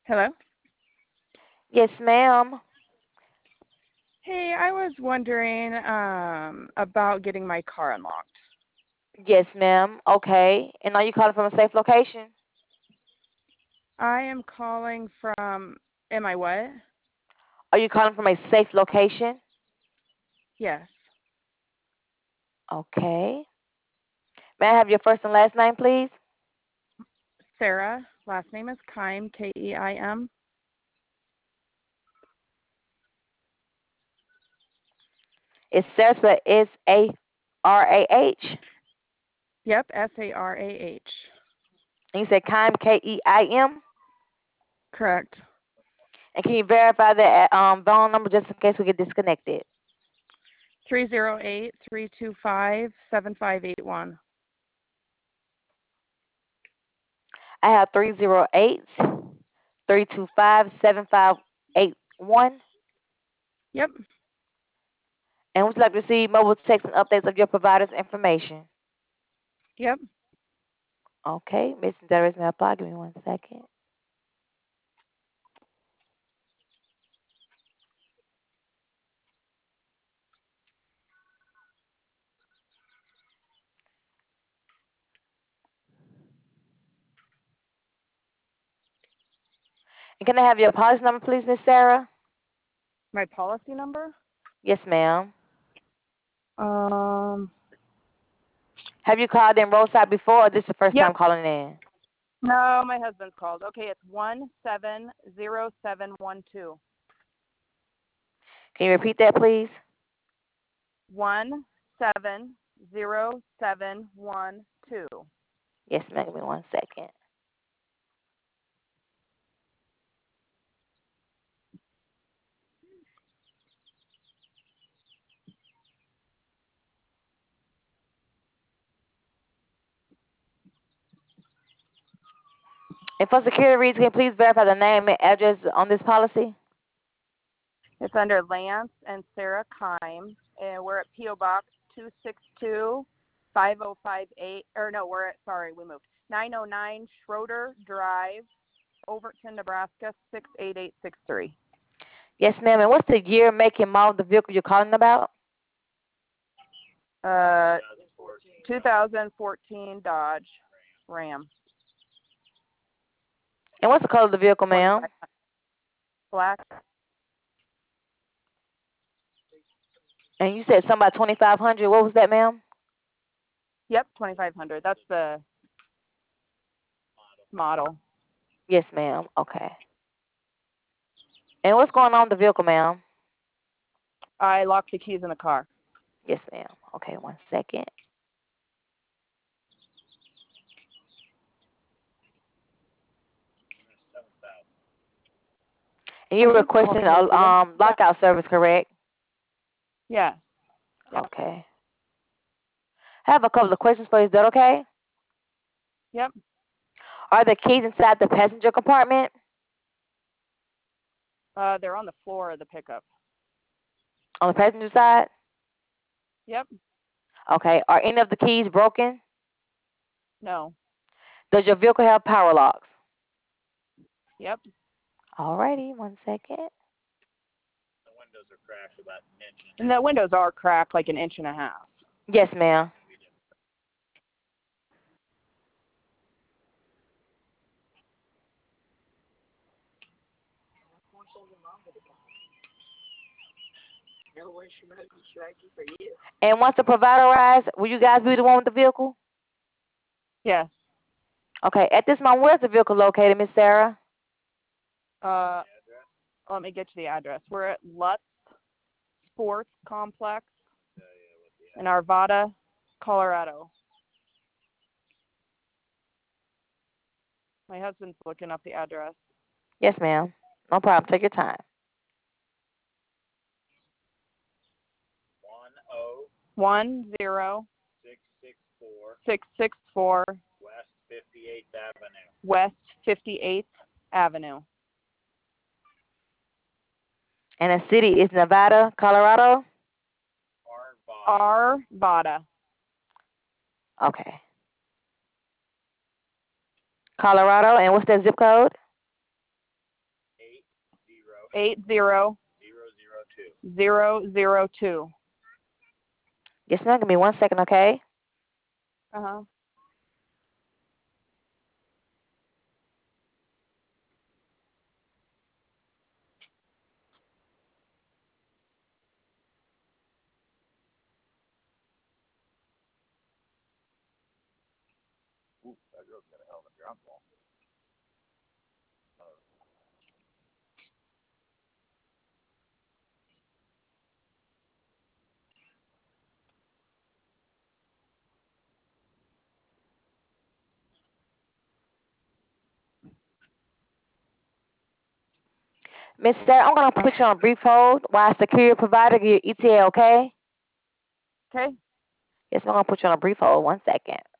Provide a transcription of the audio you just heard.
Hello? Yes, ma'am. Hey, I was wondering about getting my car unlocked. Yes, ma'am. Okay. And are you calling from a safe location? I am calling from, am I what? Are you calling from a safe location? Yes. Okay. May I have your first and last name, please? Sarah, last name is Keim, Keim. It's Sarah spelled Sarah. Yep, Sarah. And you said Keim, Keim. Correct. And can you verify the phone number just in case we get disconnected? 308-325-7581. I have 308-325-7581. Yep. And would you like to receive mobile text and updates of your provider's information? Yep. Okay. Missing data may apply. Give me 1 second. And can I have your policy number, please, Miss Sarah? My policy number? Yes, ma'am. Um, Have you called in roadside before, or this is the first yep. time calling in? No, my husband's called. Okay, it's 170712. Can you repeat that, please? 170712. Yes, ma'am. Give me 1 second. And for security reasons, can you please verify the name and address on this policy? It's under Lance and Sarah Keim, and we're at PO Box 262-5058. Or no, we moved. 909 Schroeder Drive, Overton, Nebraska 68863. Yes, ma'am. And what's the year, make, and model of the vehicle you're calling about? Uh, 2014 Dodge Ram. And what's the color of the vehicle, 25 ma'am? black. And you said something about 2500. What was that, ma'am? Yep, 2500. That's the model. Yes, ma'am. Okay. And what's going on with the vehicle, ma'am? I locked the keys in the car. Yes, ma'am. Okay, 1 second. And I you're think all requesting I a need to do. lockout service, correct? Yeah. Yep. Okay. I have a couple of questions for you. Is that okay? Yep. Are the keys inside the passenger compartment? They're on the floor of the pickup. On the passenger side? Yep. Okay. Are any of the keys broken? No. Does your vehicle have power locks? Yep. Alrighty, 1 second. And the windows are cracked like an inch and a half. Yes, ma'am. And once the provider arrives, will you guys be the one with the vehicle? Yes. Okay. At this moment, where's the vehicle located, Miss Sarah? Uh, let me get you the address. We're at Lutz Sports Complex in Arvada, Colorado. My husband's looking up the address. Yes, ma'am. No problem. Take your time. 10664 West 58th Avenue. And the city is Nevada, Colorado? Arvada. Okay. Colorado. And what's that zip code? 80002. Yes, ma'am. Give me 1 second, okay? Uh-huh. Miss Sarah, I'm gonna put you on a brief hold while I secure your provider, your ETA, okay? Okay. Yes, I'm gonna put you on a brief hold. 1 second.